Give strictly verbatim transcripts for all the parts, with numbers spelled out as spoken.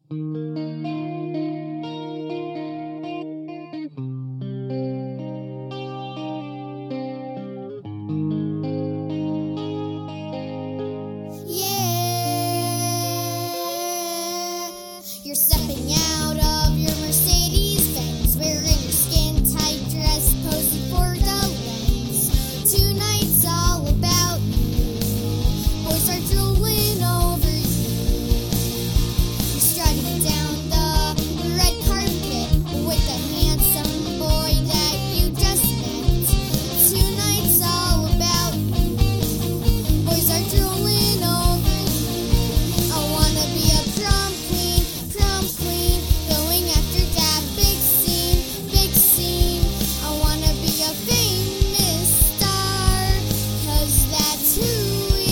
Yeah, you're stepping out of your Mercedes Benz, wearing your skin-tight dress, posing for the lens. Tonight's all about you. Boys are drooling over you. You're strutting down the red carpet with the handsome boy that you just met. Tonight's all about you. Boys are drooling over you. I wanna be a prom queen, prom queen, going after that big scene, big scene. I wanna be a famous star, 'cause that's who we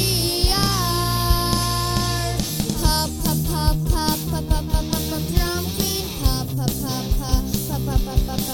are. Pop, pop, pop, pop, pop, pop, pop, pop, pop, prom queen. Pop, pop, pop, pop, pop, pop, pop, pop,